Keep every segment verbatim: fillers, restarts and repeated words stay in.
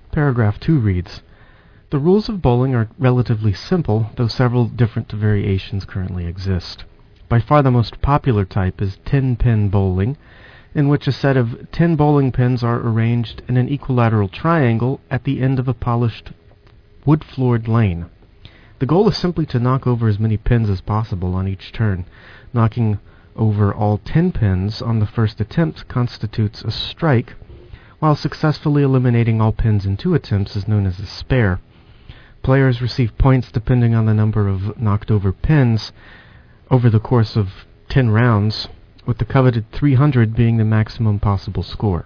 Paragraph two reads, "The rules of bowling are relatively simple, though several different variations currently exist. By far the most popular type is ten-pin bowling, in which a set of ten bowling pins are arranged in an equilateral triangle at the end of a polished wood-floored lane. The goal is simply to knock over as many pins as possible on each turn. Knocking over all ten pins on the first attempt constitutes a strike, while successfully eliminating all pins in two attempts is known as a spare. Players receive points depending on the number of knocked over pins over the course of ten rounds, with the coveted three hundred being the maximum possible score."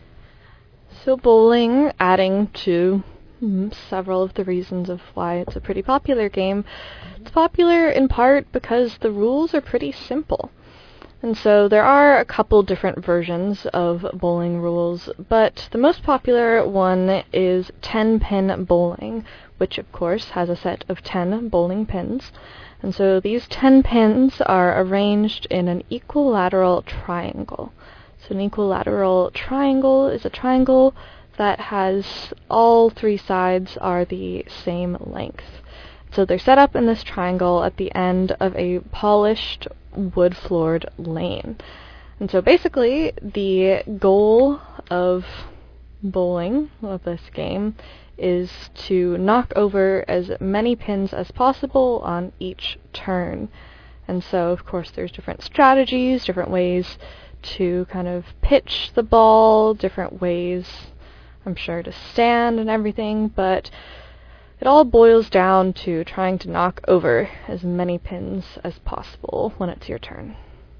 So bowling, adding to mm, several of the reasons of why it's a pretty popular game, it's popular in part because the rules are pretty simple. And so there are a couple different versions of bowling rules, but the most popular one is ten-pin bowling, which of course has a set of ten bowling pins. And so these ten pins are arranged in an equilateral triangle. So an equilateral triangle is a triangle that has all three sides are the same length. So they're set up in this triangle at the end of a polished wood-floored lane. And so basically the goal of bowling, of this game, is to knock over as many pins as possible on each turn. And so, of course, there's different strategies, different ways to kind of pitch the ball, different ways, I'm sure, to stand and everything, but it all boils down to trying to knock over as many pins as possible when it's your turn.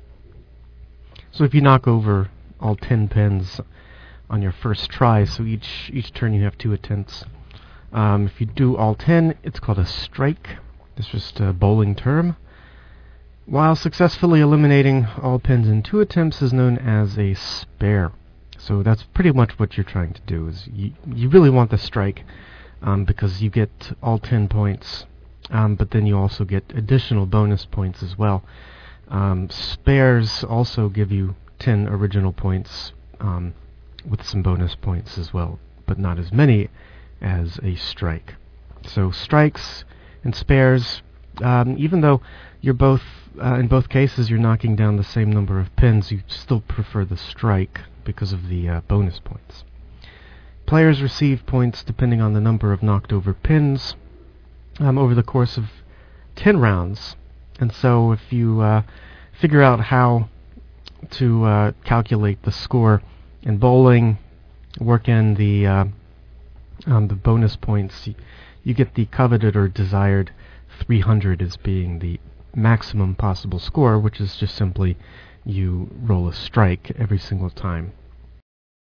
So if you knock over all ten pins on your first try, so each each turn you have two attempts. Um, if you do all ten, it's called a strike. It's just a bowling term. While successfully eliminating all pins in two attempts is known as a spare. So that's pretty much what you're trying to do. Is you, you really want the strike um, because you get all ten points, um, but then you also get additional bonus points as well. Um, spares also give you ten original points um, with some bonus points as well, but not as many as a strike. So strikes and spares, um, even though you're both uh, in both cases you're knocking down the same number of pins, you still prefer the strike because of the uh, bonus points. Players receive points depending on the number of knocked over pins um, over the course of ten rounds. And so if you uh, figure out how to uh, calculate the score in bowling, work in the uh, um, the bonus points, you, you get the coveted or desired three hundred as being the maximum possible score, which is just simply you roll a strike every single time